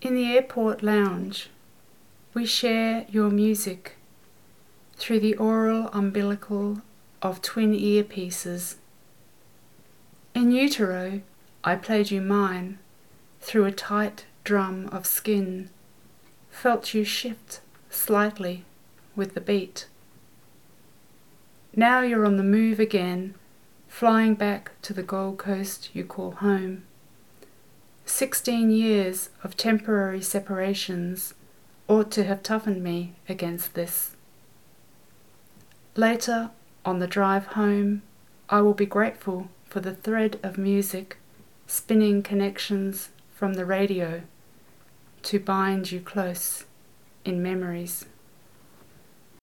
In the airport lounge, we share your music through the aural umbilical of twin earpieces. In utero, I played you mine through a tight drum of skin, felt you shift slightly with the beat. Now you're on the move again, flying back to the Gold Coast you call home. 16 years of temporary separations ought to have toughened me against this. Later, on the drive home, I will be grateful for the thread of music spinning connections from the radio to bind you close in memories.